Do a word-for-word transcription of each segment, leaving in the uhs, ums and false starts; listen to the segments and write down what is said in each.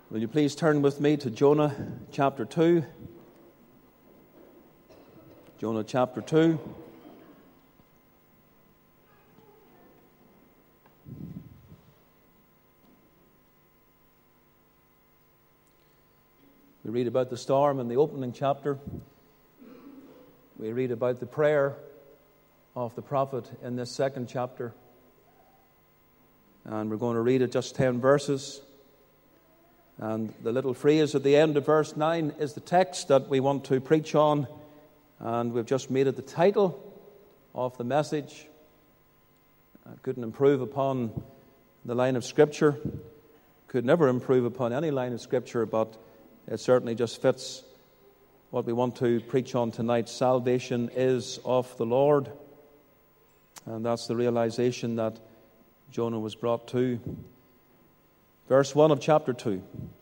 Will you please turn with me to Jonah chapter two? Jonah chapter two. We read about the storm in the opening chapter. We read about the prayer of the prophet in this second chapter. And we're going to read it just ten verses. And the little phrase at the end of verse nine is the text that we want to preach on. And we've just made it the title of the message. I couldn't improve upon the line of Scripture. Could never improve upon any line of Scripture, but it certainly just fits what we want to preach on tonight. Salvation is of the Lord. And that's the realization that Jonah was brought to. Verse one of chapter two.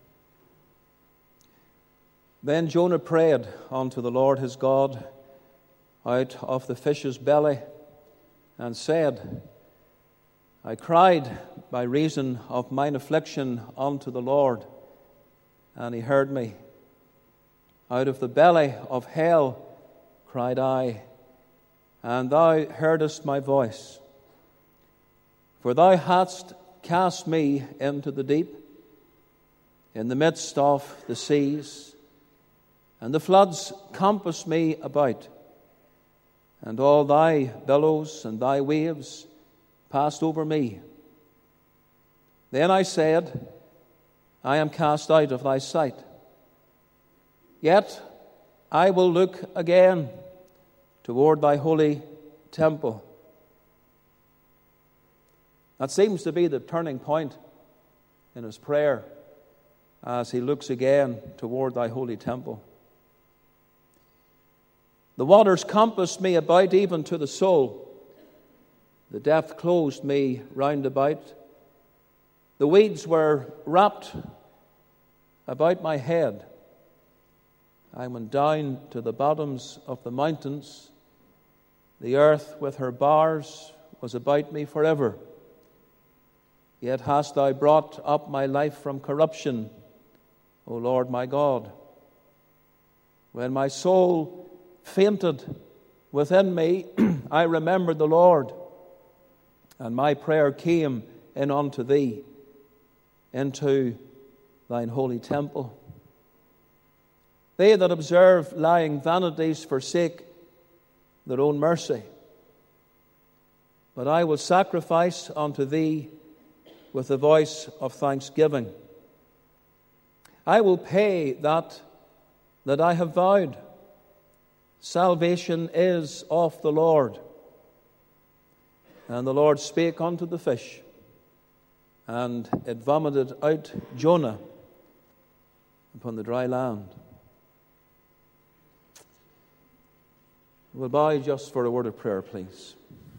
Then Jonah prayed unto the Lord his God out of the fish's belly, and said, I cried by reason of mine affliction unto the Lord, and he heard me. Out of the belly of hell cried I, and thou heardest my voice. For thou hadst cast me into the deep, in the midst of the seas, and the floods compassed me about, and all thy billows and thy waves passed over me. Then I said, I am cast out of thy sight. Yet I will look again toward thy holy temple. That seems to be the turning point in his prayer as he looks again toward thy holy temple. The waters compassed me about even to the soul. The depth closed me round about. The weeds were wrapped about my head. I went down to the bottoms of the mountains. The earth with her bars was about me forever. Yet hast thou brought up my life from corruption, O Lord my God. When my soul fainted within me, I remembered the Lord, and my prayer came in unto thee, into thine holy temple. They that observe lying vanities forsake their own mercy. But I will sacrifice unto thee with the voice of thanksgiving. I will pay that that I have vowed. Salvation is of the Lord. And the Lord spake unto the fish, and it vomited out Jonah upon the dry land. We'll bow just for a word of prayer, please.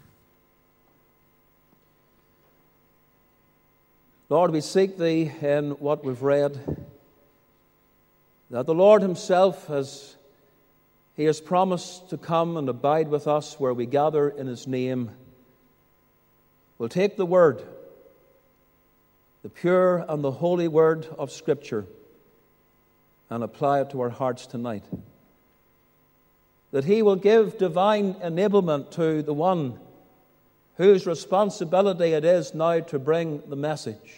Lord, we seek Thee in what we've read, that the Lord Himself, as He has promised to come and abide with us where we gather in His name, will take the Word, the pure and the holy Word of Scripture, and apply it to our hearts tonight. That He will give divine enablement to the one whose responsibility it is now to bring the message.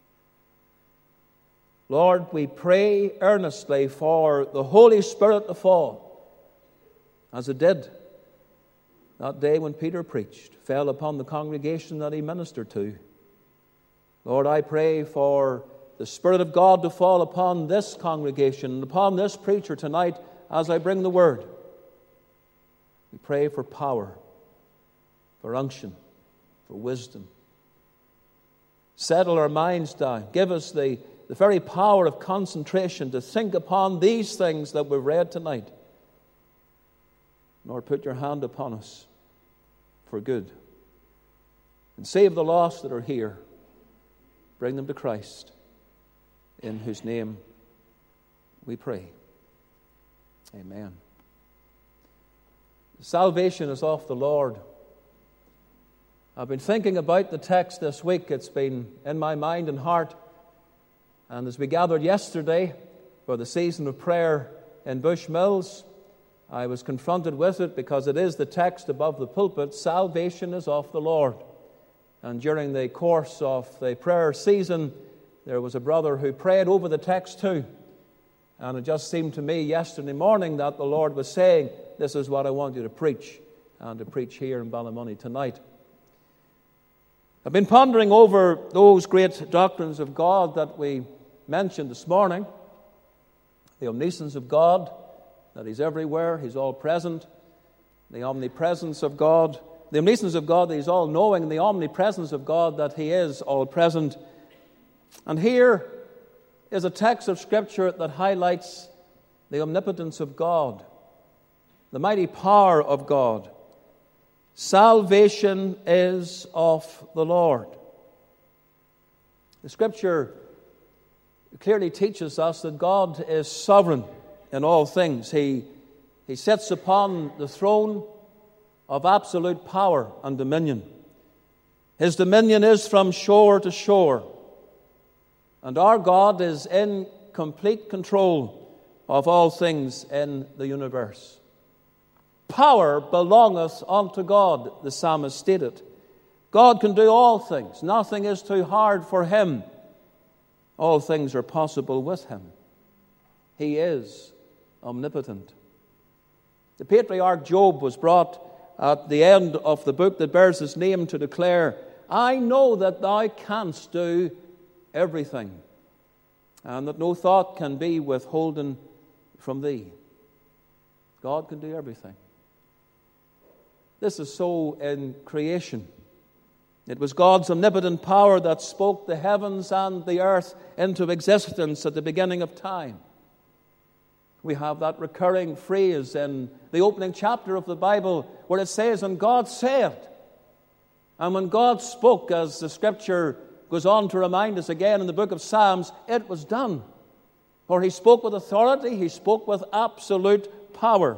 Lord, we pray earnestly for the Holy Spirit to fall, as it did that day when Peter preached, fell upon the congregation that he ministered to. Lord, I pray for the Spirit of God to fall upon this congregation and upon this preacher tonight as I bring the word. We pray for power, for unction, for wisdom. Settle our minds down. Give us the, the very power of concentration to think upon these things that we've read tonight. Lord, put your hand upon us for good. And save the lost that are here. Bring them to Christ, in whose name we pray. Amen. Salvation is of the Lord. I've been thinking about the text this week. It's been in my mind and heart And as we gathered yesterday for the season of prayer in Bushmills, I was confronted with it because it is the text above the pulpit, salvation is of the Lord. And during the course of the prayer season, there was a brother who prayed over the text too. And it just seemed to me yesterday morning that the Lord was saying, this is what I want you to preach, and to preach here in Ballymoney tonight. I've been pondering over those great doctrines of God that we mentioned this morning. The omniscience of God, that He's everywhere, He's all-present. The omnipresence of God, the omniscience of God, that He's all-knowing, and the omnipresence of God, that He is all-present. And here is a text of Scripture that highlights the omnipotence of God, the mighty power of God. Salvation is of the Lord. The Scripture clearly teaches us that God is sovereign in all things. He, he sits upon the throne of absolute power and dominion. His dominion is from shore to shore. And our God is in complete control of all things in the universe. Power belongeth unto God, the psalmist stated. God can do all things. Nothing is too hard for Him. All things are possible with Him. He is omnipotent. The patriarch Job was brought at the end of the book that bears his name to declare, I know that Thou canst do everything, and that no thought can be withholden from Thee. God can do everything. This is so in creation. It was God's omnipotent power that spoke the heavens and the earth into existence at the beginning of time. We have that recurring phrase in the opening chapter of the Bible where it says, and God said. And when God spoke, as the Scripture goes on to remind us again in the book of Psalms, it was done. For He spoke with authority, He spoke with absolute power.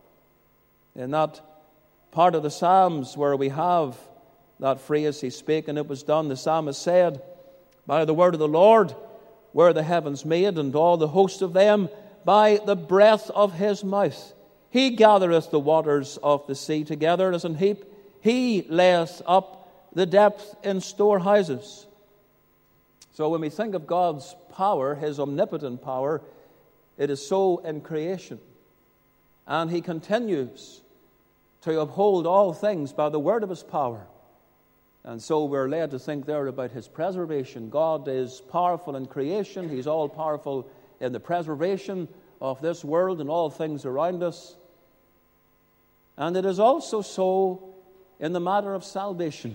In that part of the Psalms where we have that phrase, He spake and it was done, the psalmist said, by the word of the Lord were the heavens made, and all the host of them by the breath of His mouth. He gathereth the waters of the sea together as an heap. He layeth up the depth in storehouses. So when we think of God's power, His omnipotent power, it is so in creation. And He continues to uphold all things by the word of His power. And so we're led to think there about His preservation. God is powerful in creation. He's all-powerful in the preservation of this world and all things around us. And it is also so in the matter of salvation.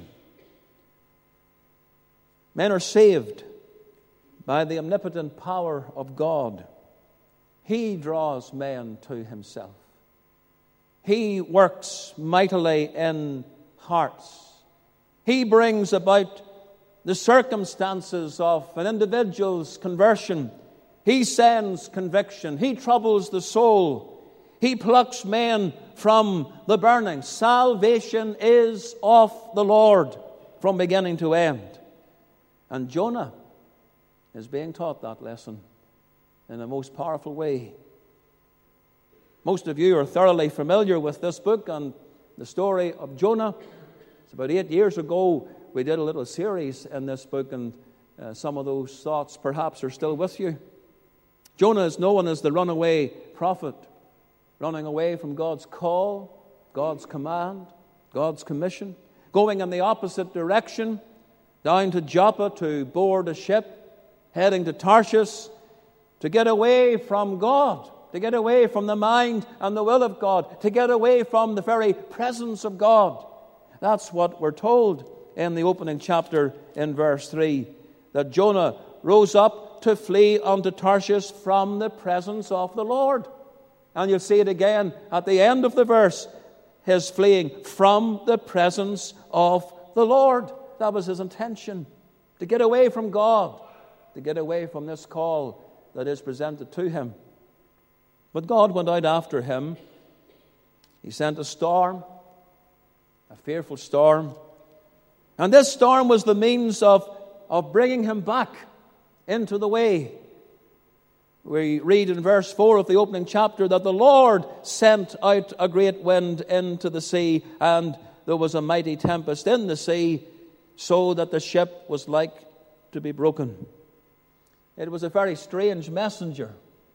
Men are saved by the omnipotent power of God. He draws men to Himself. He works mightily in hearts. He brings about the circumstances of an individual's conversion. He sends conviction. He troubles the soul. He plucks men from the burning. Salvation is of the Lord from beginning to end. And Jonah is being taught that lesson in a most powerful way. Most of you are thoroughly familiar with this book and the story of Jonah. It's about eight years ago we did a little series in this book, and uh, some of those thoughts perhaps are still with you. Jonah is known as the runaway prophet, running away from God's call, God's command, God's commission, going in the opposite direction, down to Joppa to board a ship, heading to Tarshish to get away from God, to get away from the mind and the will of God, to get away from the very presence of God. That's what we're told in the opening chapter in verse three, that Jonah rose up to flee unto Tarshish from the presence of the Lord. And you'll see it again at the end of the verse, his fleeing from the presence of the Lord. That was his intention, to get away from God, to get away from this call that is presented to him. But God went out after him. He sent a storm, a fearful storm. And this storm was the means of, of bringing him back into the way. We read in verse four of the opening chapter that the Lord sent out a great wind into the sea, and there was a mighty tempest in the sea, so that the ship was like to be broken. It was a very strange messenger.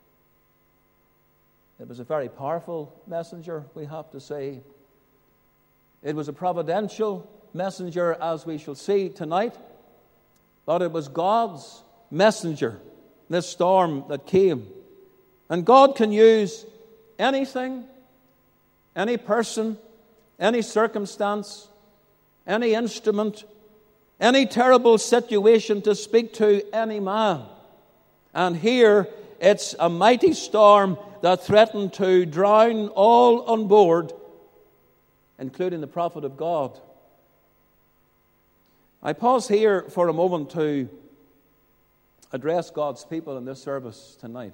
It was a very powerful messenger, we have to say. It was a providential messenger, as we shall see tonight. But it was God's messenger, this storm that came. And God can use anything, any person, any circumstance, any instrument, any terrible situation to speak to any man. And here it's a mighty storm that threatened to drown all on board, including the prophet of God. I pause here for a moment to address God's people in this service tonight.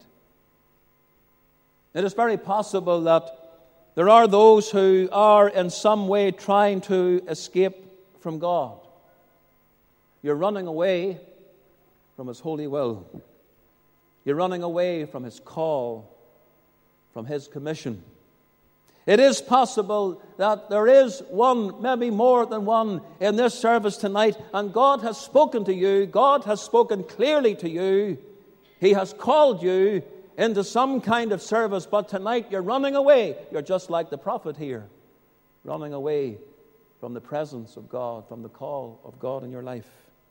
It is very possible that there are those who are in some way trying to escape from God. You're running away from His holy will. You're running away from His call, from His commission. It is possible that there is one, maybe more than one, in this service tonight, and God has spoken to you. God has spoken clearly to you. He has called you into some kind of service, but tonight you're running away. You're just like the prophet here, running away from the presence of God, from the call of God in your life.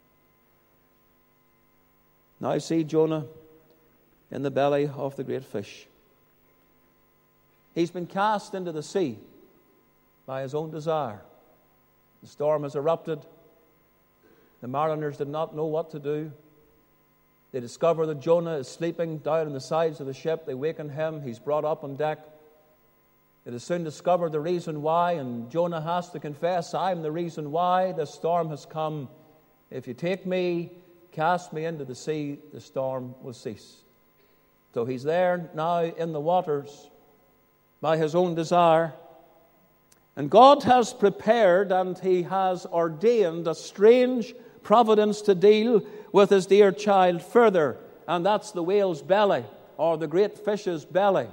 Now I see Jonah in the belly of the great fish. He's been cast into the sea by his own desire. The storm has erupted. The mariners did not know what to do. They discover that Jonah is sleeping down on the sides of the ship. They waken him. He's brought up on deck. It is soon discovered the reason why, and Jonah has to confess, I'm the reason why this storm has come. If you take me, cast me into the sea, the storm will cease. So he's there now in the waters by his own desire. And God has prepared and He has ordained a strange providence to deal with His dear child further. And that's the whale's belly, or the great fish's belly.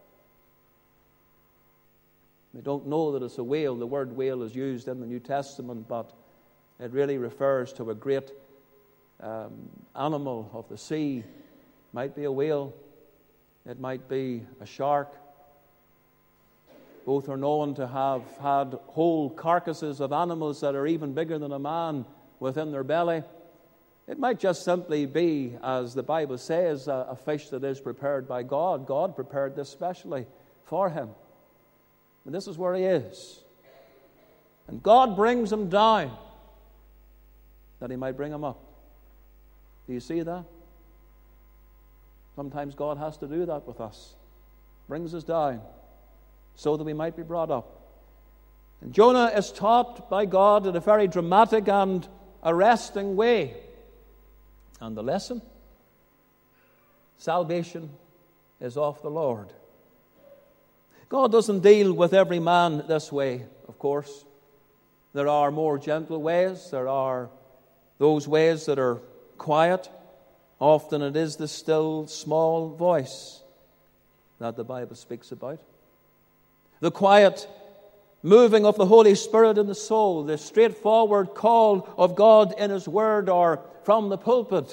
We don't know that it's a whale. The word whale is used in the New Testament, but it really refers to a great um, animal of the sea. It might be a whale. It might be a shark. Both are known to have had whole carcasses of animals that are even bigger than a man within their belly. It might just simply be, as the Bible says, a, a fish that is prepared by God. God prepared this specially for him. And this is where he is. And God brings him down that He might bring him up. Do you see that? Sometimes God has to do that with us. Brings us down so that we might be brought up. And Jonah is taught by God in a very dramatic and arresting way. And the lesson? Salvation is of the Lord. God doesn't deal with every man this way, of course. There are more gentle ways. There are those ways that are quiet. Often it is the still, small voice that the Bible speaks about. The quiet moving of the Holy Spirit in the soul, the straightforward call of God in His Word or from the pulpit.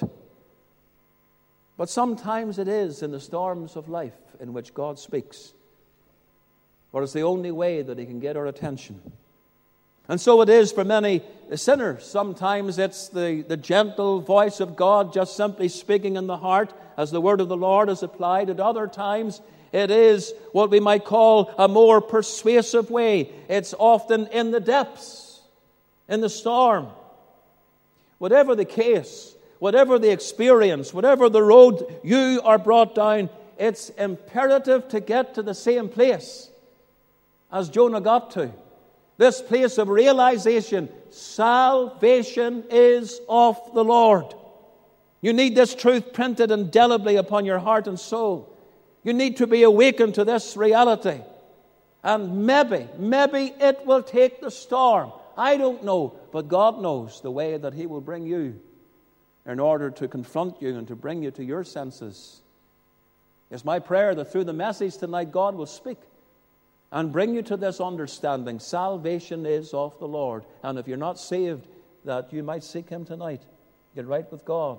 But sometimes it is in the storms of life in which God speaks. For it's the only way that He can get our attention. And so it is for many sinners. Sometimes it's the, the gentle voice of God just simply speaking in the heart as the word of the Lord is applied. At other times it is what we might call a more persuasive way. It's often in the depths, in the storm. Whatever the case, whatever the experience, whatever the road you are brought down, it's imperative to get to the same place as Jonah got to. This place of realization, salvation is of the Lord. You need this truth printed indelibly upon your heart and soul. You need to be awakened to this reality. And maybe, maybe it will take the storm. I don't know, but God knows the way that He will bring you in order to confront you and to bring you to your senses. It's my prayer that through the message tonight, God will speak and bring you to this understanding. Salvation is of the Lord. And if you're not saved, that you might seek Him tonight. Get right with God.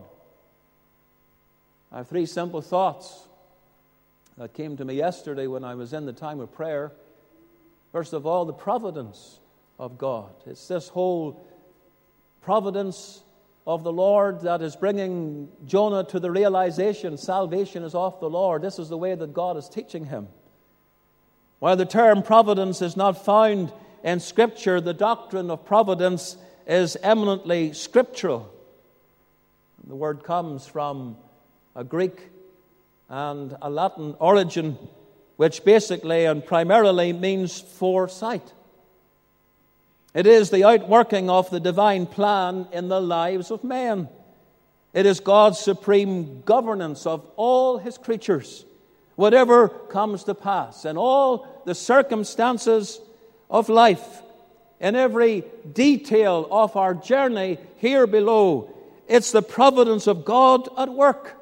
I have three simple thoughts that came to me yesterday when I was in the time of prayer. First of all, the providence of God. It's this whole providence of the Lord that is bringing Jonah to the realization salvation is of the Lord. This is the way that God is teaching him. While the term providence is not found in Scripture, the doctrine of providence is eminently scriptural. The word comes from a Greek and a Latin origin, which basically and primarily means foresight. It is the outworking of the divine plan in the lives of men. It is God's supreme governance of all His creatures, whatever comes to pass, in all the circumstances of life, in every detail of our journey here below. It's the providence of God at work.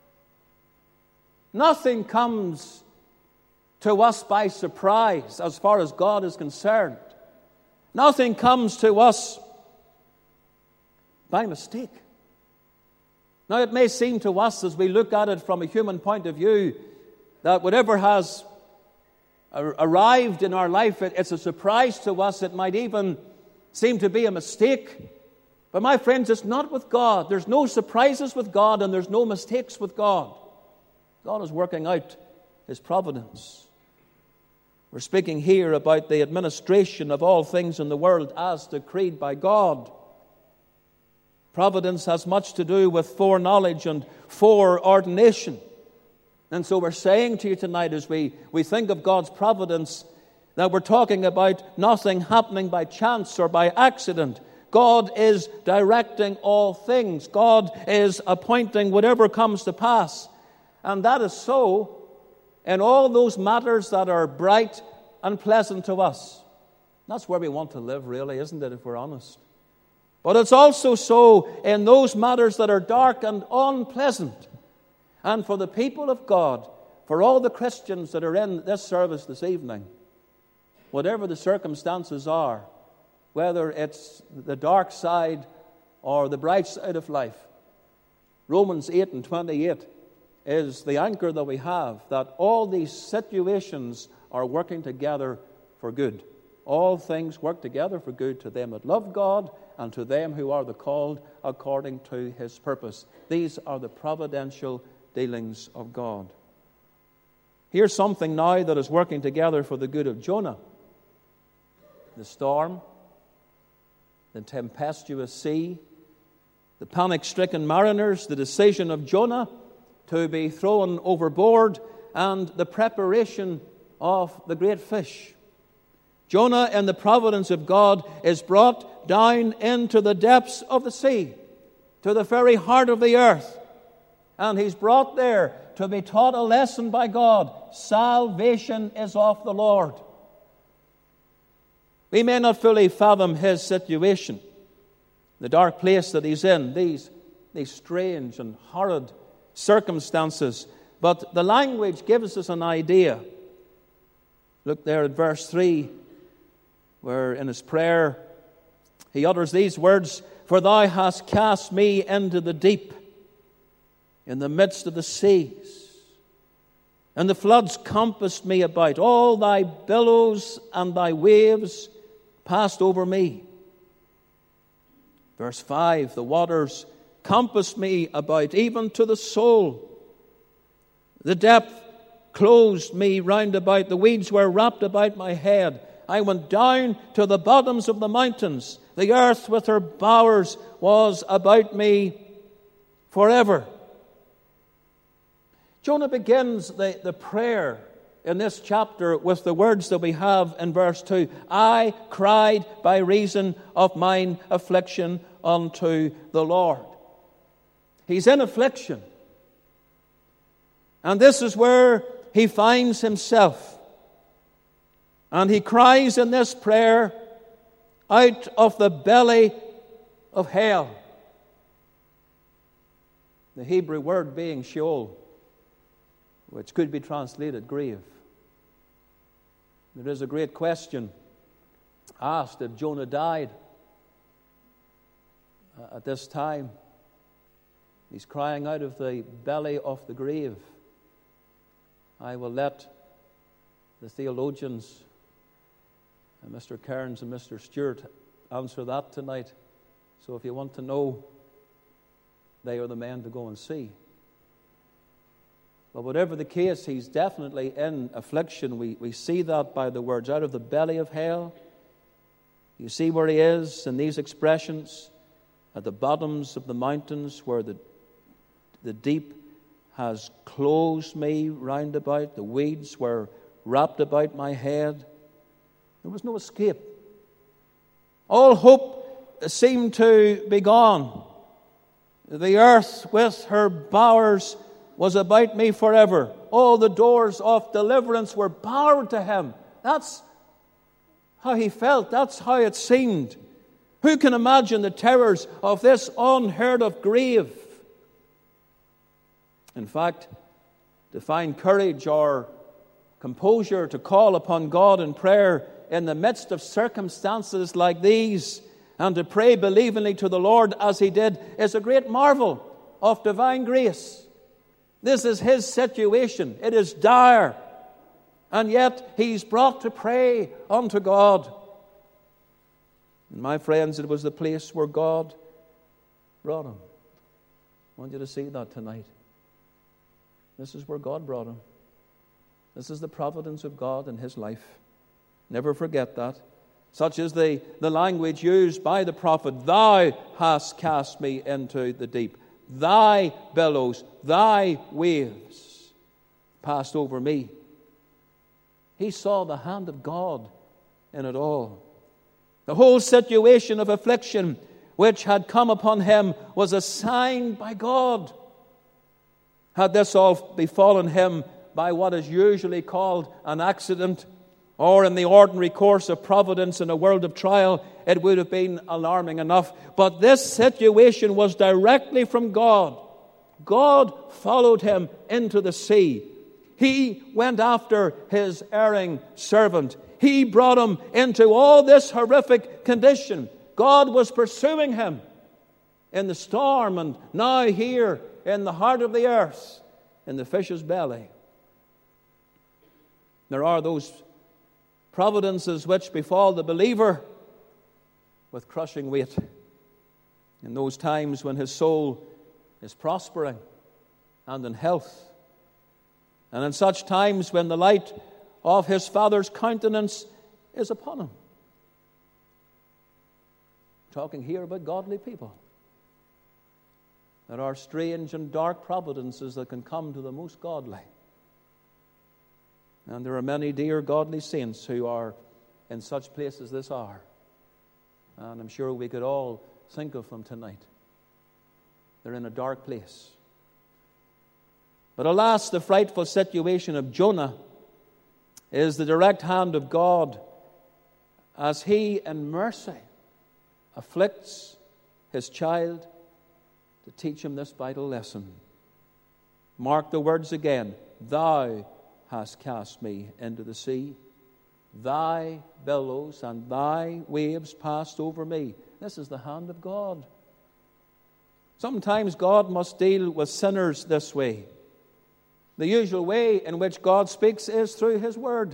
Nothing comes to us by surprise as far as God is concerned. Nothing comes to us by mistake. Now, it may seem to us, as we look at it from a human point of view, that whatever has arrived in our life, it's a surprise to us. It might even seem to be a mistake. But my friends, it's not with God. There's no surprises with God, and there's no mistakes with God. God is working out His providence. We're speaking here about the administration of all things in the world as decreed by God. Providence has much to do with foreknowledge and foreordination. And so we're saying to you tonight, as we, we think of God's providence, that we're talking about nothing happening by chance or by accident. God is directing all things. God is appointing whatever comes to pass. And that is so in all those matters that are bright and pleasant to us. That's where we want to live, really, isn't it, if we're honest? But it's also so in those matters that are dark and unpleasant. And for the people of God, for all the Christians that are in this service this evening, whatever the circumstances are, whether it's the dark side or the bright side of life, Romans eight and twenty-eight is the anchor that we have, that all these situations are working together for good. All things work together for good to them that love God and to them who are the called according to His purpose. These are the providential dealings of God. Here's something now that is working together for the good of Jonah. The storm, the tempestuous sea, the panic-stricken mariners, the decision of Jonah to be thrown overboard, and the preparation of the great fish. Jonah, in the providence of God, is brought down into the depths of the sea, to the very heart of the earth. And he's brought there to be taught a lesson by God. Salvation is of the Lord. We may not fully fathom his situation, the dark place that he's in, these, these strange and horrid circumstances. But the language gives us an idea. Look there at verse three, where in his prayer he utters these words, "For thou hast cast me into the deep, in the midst of the seas, and the floods compassed me about. All thy billows and thy waves passed over me." Verse five, "The waters compassed me about, even to the soul. The depth closed me round about. The weeds were wrapped about my head. I went down to the bottoms of the mountains. The earth with her bowers was about me forever." Jonah begins the, the prayer in this chapter with the words that we have in verse two. "I cried by reason of mine affliction unto the Lord." He's in affliction. And this is where he finds himself. And he cries in this prayer, "Out of the belly of hell." The Hebrew word being Sheol, which could be translated grave. There is a great question asked if Jonah died at this time. He's crying out of the belly of the grave. I will let the theologians, Mister Cairns and Mister Stewart, answer that tonight. So if you want to know, they are the men to go and see. But whatever the case, he's definitely in affliction. We, we see that by the words, out of the belly of hell. You see where he is in these expressions, at the bottoms of the mountains, where the, the deep has closed me round about. The weeds were wrapped about my head. There was no escape. All hope seemed to be gone. The earth with her bowers was about me forever. All the doors of deliverance were barred to him. That's how he felt. That's how it seemed. Who can imagine the terrors of this unheard of grave? In fact, to find courage or composure to call upon God in prayer in the midst of circumstances like these, and to pray believingly to the Lord as he did, is a great marvel of divine grace. This is his situation. It is dire. And yet he's brought to pray unto God. And my friends, it was the place where God brought him. I want you to see that tonight. This is where God brought him. This is the providence of God in his life. Never forget that. Such is the, the language used by the prophet. Thou hast cast me into the deep. Thy billows, thy waves passed over me. He saw the hand of God in it all. The whole situation of affliction which had come upon him was assigned by God. Had this all befallen him by what is usually called an accident, or in the ordinary course of providence in a world of trial, it would have been alarming enough. But this situation was directly from God. God followed him into the sea. He went after his erring servant. He brought him into all this horrific condition. God was pursuing him in the storm, and now here in the heart of the earth, in the fish's belly. There are those providences which befall the believer with crushing weight in those times when his soul is prospering and in health, and in such times when the light of his Father's countenance is upon him. Talking here about godly people. There are strange and dark providences that can come to the most godly. And there are many dear godly saints who are in such places this hour. And I'm sure we could all think of them tonight. They're in a dark place. But alas, the frightful situation of Jonah is the direct hand of God as he in mercy afflicts his child to teach him this vital lesson. Mark the words again. Thou hast cast me into the sea. Thy billows and thy waves passed over me. This is the hand of God. Sometimes God must deal with sinners this way. The usual way in which God speaks is through his word.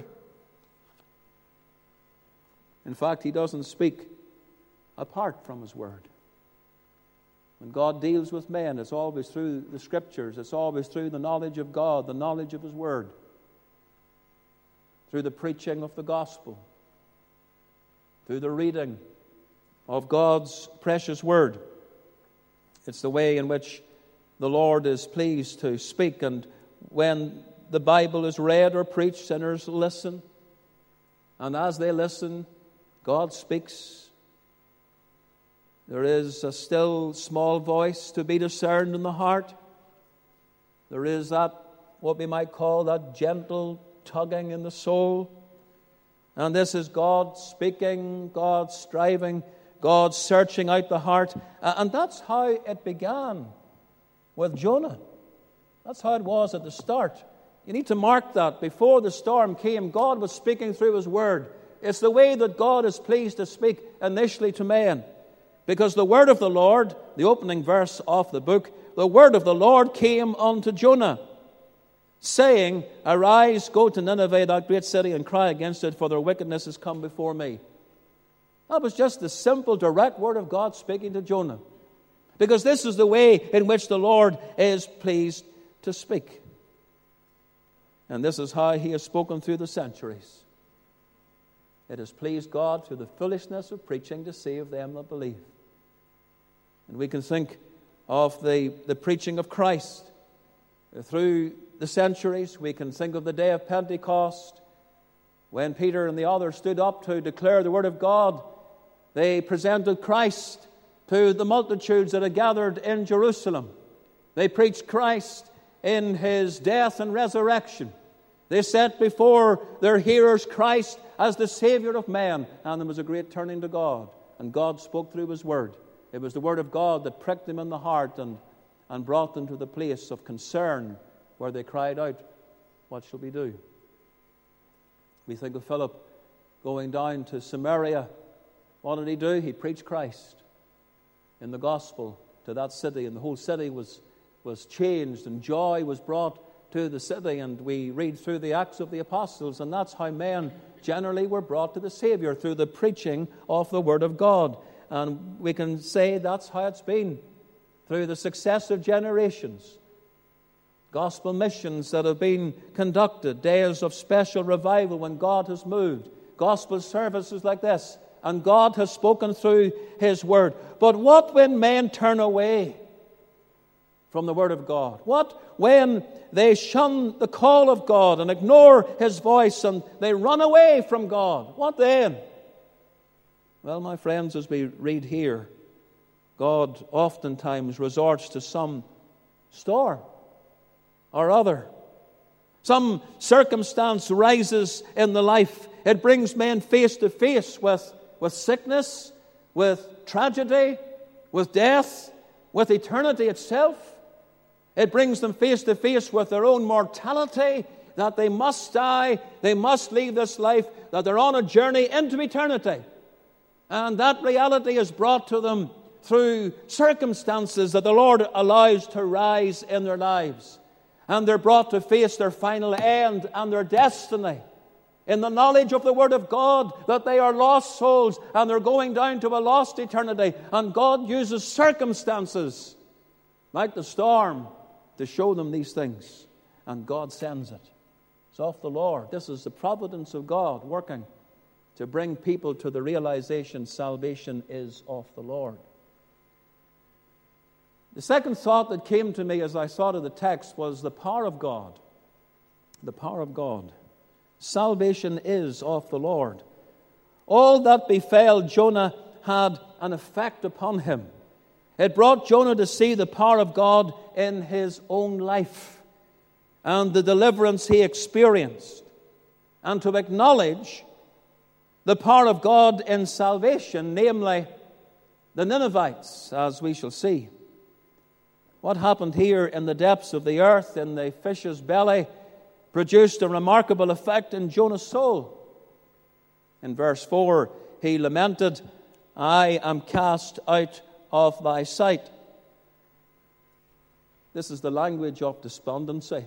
In fact, he doesn't speak apart from his word. When God deals with men, it's always through the Scriptures. It's always through the knowledge of God, the knowledge of his word. Through the preaching of the gospel. Through the reading of God's precious word. It's the way in which the Lord is pleased to speak. And when the Bible is read or preached, sinners listen. And as they listen, God speaks. There is a still small voice to be discerned in the heart. There is that, what we might call that gentle tugging in the soul. And this is God speaking, God striving, God searching out the heart. And that's how it began with Jonah. That's how it was at the start. You need to mark that. Before the storm came, God was speaking through His Word. It's the way that God is pleased to speak initially to man. Because the word of the Lord, the opening verse of the book, the word of the Lord came unto Jonah, saying, Arise, go to Nineveh, that great city, and cry against it, for their wickedness has come before me. That was just the simple, direct word of God speaking to Jonah. Because this is the way in which the Lord is pleased to speak. And this is how He has spoken through the centuries. It has pleased God through the foolishness of preaching to save them that believe. And we can think of the, the preaching of Christ through the centuries. We can think of the day of Pentecost, when Peter and the others stood up to declare the word of God. They presented Christ to the multitudes that had gathered in Jerusalem. They preached Christ in His death and resurrection. They set before their hearers Christ as the Savior of man, and there was a great turning to God, and God spoke through His word. It was the word of God that pricked them in the heart and, and brought them to the place of concern where they cried out, What shall we do? We think of Philip going down to Samaria. What did he do? He preached Christ in the gospel to that city, and the whole city was, was changed, and joy was brought to the city. And we read through the Acts of the Apostles, and that's how men generally were brought to the Savior, through the preaching of the Word of God. And we can say that's how it's been through the successive generations. Gospel missions that have been conducted, days of special revival when God has moved, gospel services like this, and God has spoken through His Word. But what when men turn away from the Word of God? What when they shun the call of God and ignore His voice and they run away from God? What then? Well, my friends, as we read here, God oftentimes resorts to some storm or other. Some circumstance rises in the life. It brings men face to face with, with sickness, with tragedy, with death, with eternity itself. It brings them face to face with their own mortality, that they must die, they must leave this life, that they're on a journey into eternity. And that reality is brought to them through circumstances that the Lord allows to rise in their lives. And they're brought to face their final end and their destiny in the knowledge of the Word of God, that they are lost souls and they're going down to a lost eternity. And God uses circumstances like the storm to show them these things. And God sends it. It's of the Lord. This is the providence of God working to bring people to the realization salvation is of the Lord. The second thought that came to me as I thought of the text was the power of God. The power of God. Salvation is of the Lord. All that befell Jonah had an effect upon him. It brought Jonah to see the power of God in his own life and the deliverance he experienced, and to acknowledge the power of God in salvation, namely the Ninevites, as we shall see. What happened here in the depths of the earth, in the fish's belly, produced a remarkable effect in Jonah's soul. In verse four, he lamented, I am cast out of thy sight. This is the language of despondency.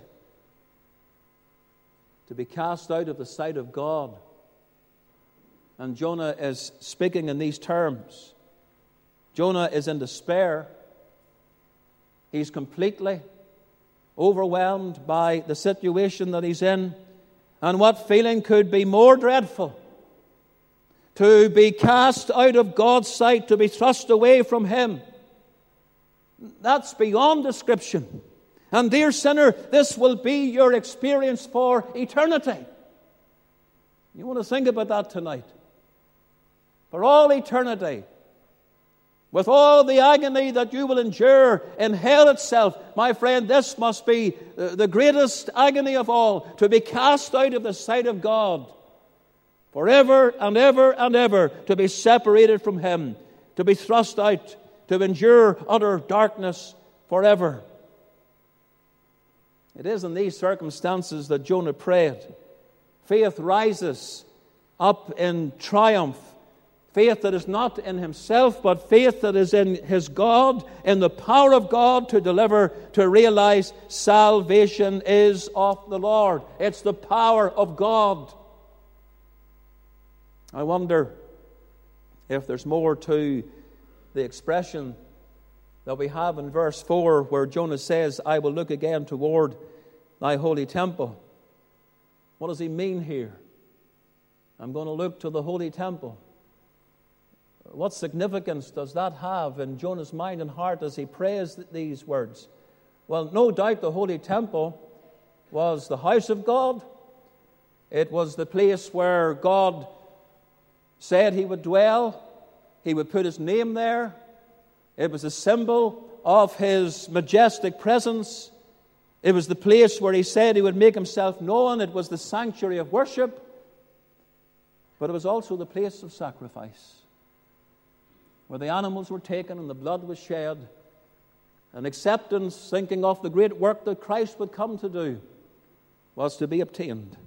To be cast out of the sight of God. And Jonah is speaking in these terms. Jonah is in despair. He's completely overwhelmed by the situation that he's in. And what feeling could be more dreadful? To be cast out of God's sight, to be thrust away from Him. That's beyond description. And dear sinner, this will be your experience for eternity. You want to think about that tonight. For all eternity, with all the agony that you will endure in hell itself, my friend, this must be the greatest agony of all, to be cast out of the sight of God, forever and ever and ever, to be separated from Him, to be thrust out, to endure utter darkness forever. It is in these circumstances that Jonah prayed. Faith rises up in triumph. Faith that is not in himself, but faith that is in his God, in the power of God to deliver, to realize salvation is of the Lord. It's the power of God. I wonder if there's more to the expression that we have in verse four, where Jonah says, I will look again toward thy holy temple. What does he mean here? I'm going to look to the holy temple. What significance does that have in Jonah's mind and heart as he prays these words? Well, no doubt the holy temple was the house of God. It was the place where God said he would dwell. He would put his name there. It was a symbol of his majestic presence. It was the place where he said he would make himself known. It was the sanctuary of worship. But it was also the place of sacrifice, where the animals were taken and the blood was shed, and acceptance, thinking of the great work that Christ would come to do, was to be obtained.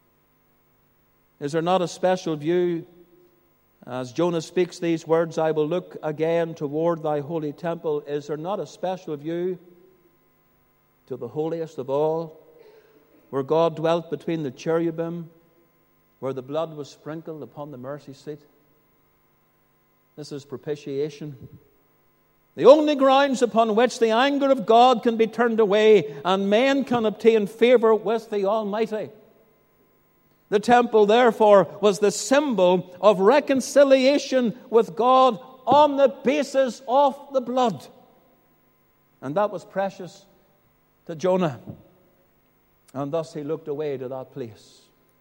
Is there not a special view as Jonah speaks these words, I will look again toward thy holy temple? Is there not a special view to the holiest of all, where God dwelt between the cherubim, where the blood was sprinkled upon the mercy seat? This is propitiation. The only grounds upon which the anger of God can be turned away and men can obtain favor with the Almighty. The temple, therefore, was the symbol of reconciliation with God on the basis of the blood. And that was precious to Jonah. And thus he looked away to that place.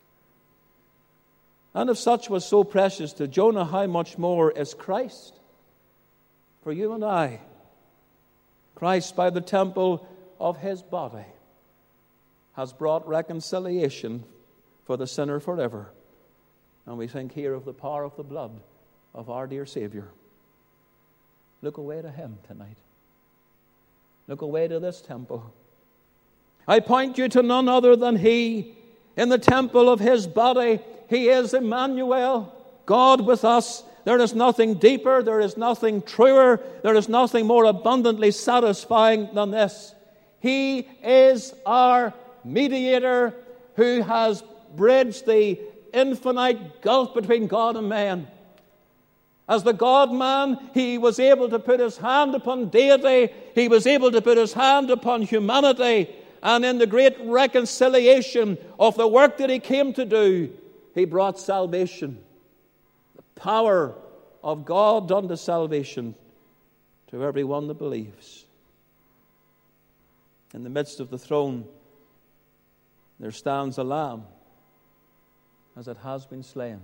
And if such was so precious to Jonah, how much more is Christ for you and I? Christ, by the temple of his body, has brought reconciliation for the sinner forever. And we think here of the power of the blood of our dear Savior. Look away to him tonight. Look away to this temple. I point you to none other than he. In the temple of his body, he is Emmanuel, God with us. There is nothing deeper, there is nothing truer, there is nothing more abundantly satisfying than this. He is our mediator who has bridged the infinite gulf between God and man. As the God-man, he was able to put his hand upon deity, he was able to put his hand upon humanity, and in the great reconciliation of the work that he came to do, he brought salvation, the power of God unto salvation to everyone that believes. In the midst of the throne, there stands a lamb as it has been slain.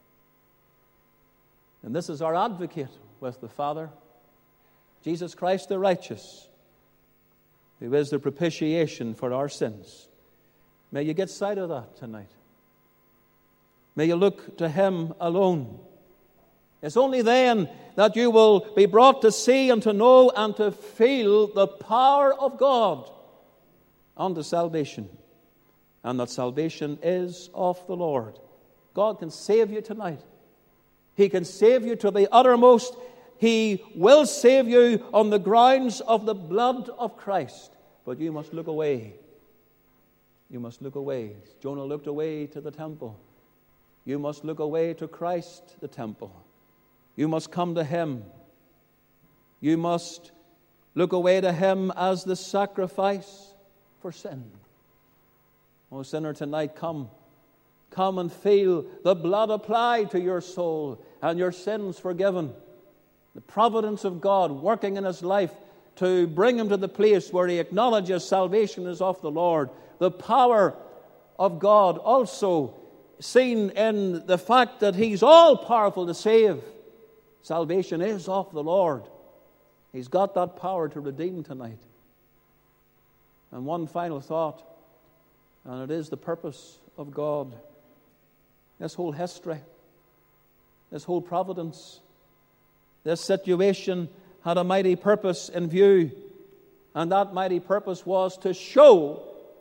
And this is our advocate with the Father, Jesus Christ the righteous, who is the propitiation for our sins. May you get sight of that tonight. May you look to him alone. It's only then that you will be brought to see and to know and to feel the power of God unto salvation. And that salvation is of the Lord. God can save you tonight. He can save you to the uttermost. He will save you on the grounds of the blood of Christ. But you must look away. You must look away. Jonah looked away to the temple. You must look away to Christ, the temple. You must come to him. You must look away to him as the sacrifice for sin. Oh, sinner, tonight come. Come and feel the blood applied to your soul and your sins forgiven. The providence of God working in his life to bring him to the place where he acknowledges salvation is of the Lord. The power of God also seen in the fact that he's all-powerful to save. Salvation is of the Lord. He's got that power to redeem tonight. And one final thought, and it is the purpose of God. This whole history, this whole providence, this situation had a mighty purpose in view. And that mighty purpose was to show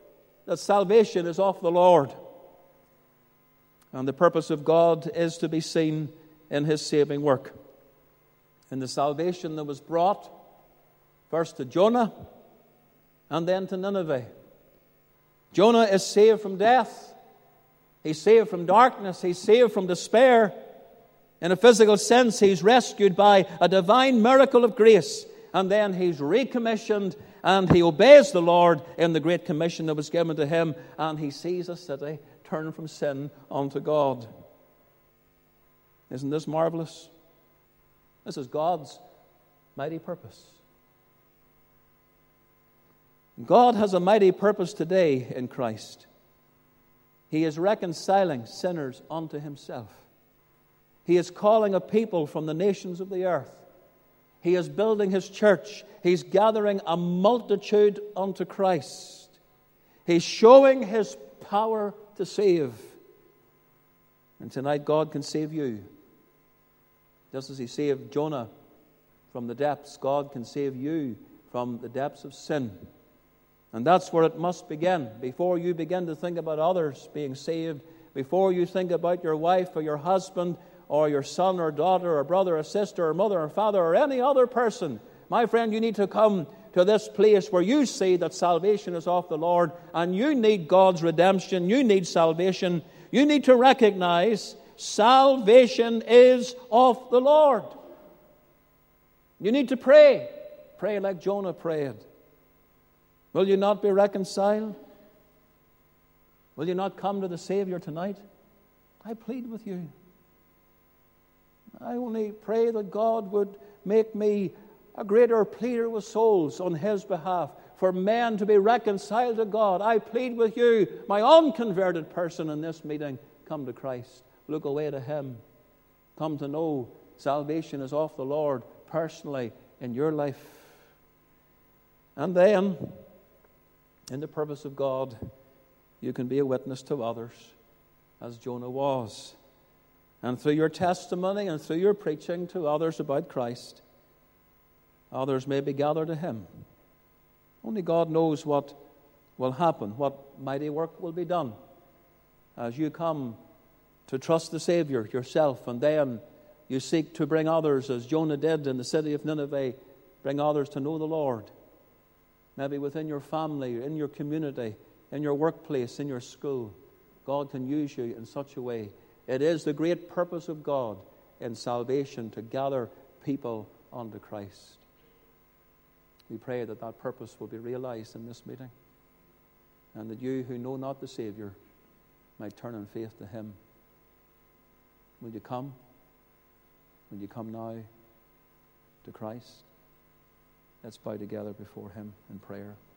that salvation is of the Lord. And the purpose of God is to be seen in His saving work. In the salvation that was brought first to Jonah and then to Nineveh. Jonah is saved from death. He's saved from darkness. He's saved from despair. In a physical sense, he's rescued by a divine miracle of grace. And then he's recommissioned and he obeys the Lord in the great commission that was given to him. And he sees a city turn from sin unto God. Isn't this marvelous? This is God's mighty purpose. God has a mighty purpose today in Christ. He is reconciling sinners unto Himself. He is calling a people from the nations of the earth. He is building His church. He's gathering a multitude unto Christ. He's showing His power to save. And tonight God can save you. Just as He saved Jonah from the depths, God can save you from the depths of sin. And that's where it must begin. Before you begin to think about others being saved, before you think about your wife or your husband or your son or daughter or brother or sister or mother or father or any other person, my friend, you need to come to this place where you see that salvation is of the Lord and you need God's redemption. You need salvation. You need to recognize salvation is of the Lord. You need to pray. Pray like Jonah prayed. Will you not be reconciled? Will you not come to the Savior tonight? I plead with you. I only pray that God would make me a greater pleader with souls on His behalf, for men to be reconciled to God. I plead with you, my unconverted person in this meeting, come to Christ. Look away to Him. Come to know salvation is of the Lord personally in your life. And then, in the purpose of God, you can be a witness to others, as Jonah was. And through your testimony and through your preaching to others about Christ, others may be gathered to Him. Only God knows what will happen, what mighty work will be done as you come to trust the Savior yourself, and then you seek to bring others, as Jonah did in the city of Nineveh, bring others to know the Lord. Maybe within your family, in your community, in your workplace, in your school. God can use you in such a way. It is the great purpose of God in salvation to gather people unto Christ. We pray that that purpose will be realized in this meeting, and that you who know not the Savior might turn in faith to Him. Will you come? Will you come now to Christ? Let's bow together before Him in prayer.